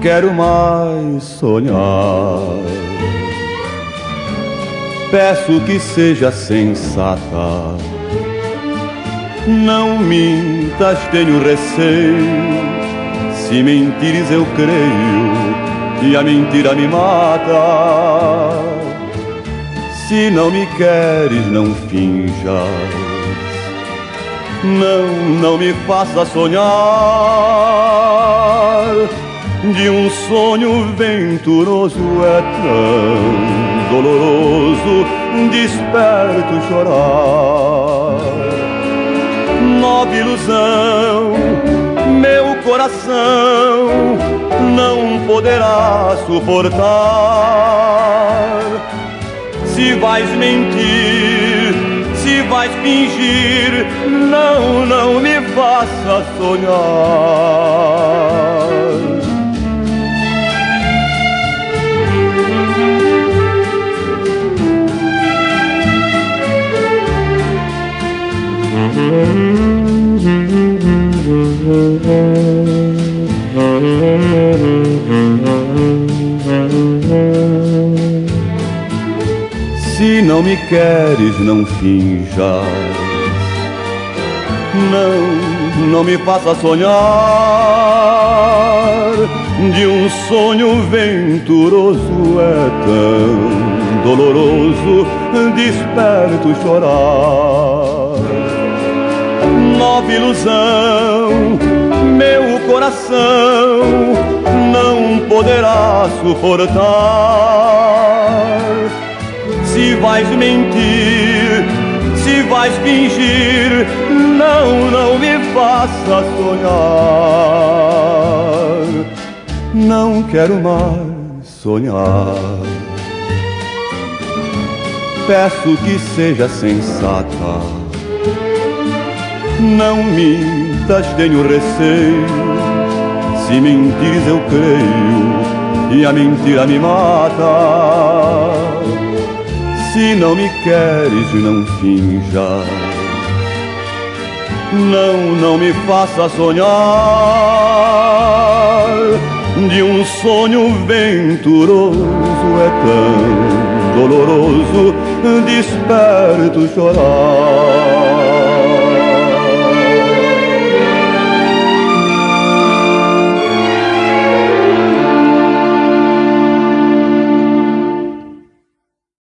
quero mais sonhar. Peço que seja sensata, não mintas, tenho receio. Se mentires eu creio e a mentira me mata. Se não me queres, não finjas, não me faça sonhar. De um sonho venturoso é tão doloroso, desperto chorar. Nova ilusão, meu coração não poderá suportar. Se vais mentir, se vais fingir, não me faça sonhar. Se não me queres, não finjas, não me faça sonhar. De um sonho venturoso é tão doloroso, desperto chorar. Nova ilusão, meu coração não poderá suportar. Se vais mentir, se vais fingir, não me faça sonhar. Não quero mais sonhar. Peço que seja sensata, não mintas, tenho receio. Se mentires eu creio e a mentira me mata. Se não me queres, não finjas, não me faça sonhar. De um sonho venturoso é tão doloroso, desperto chorar.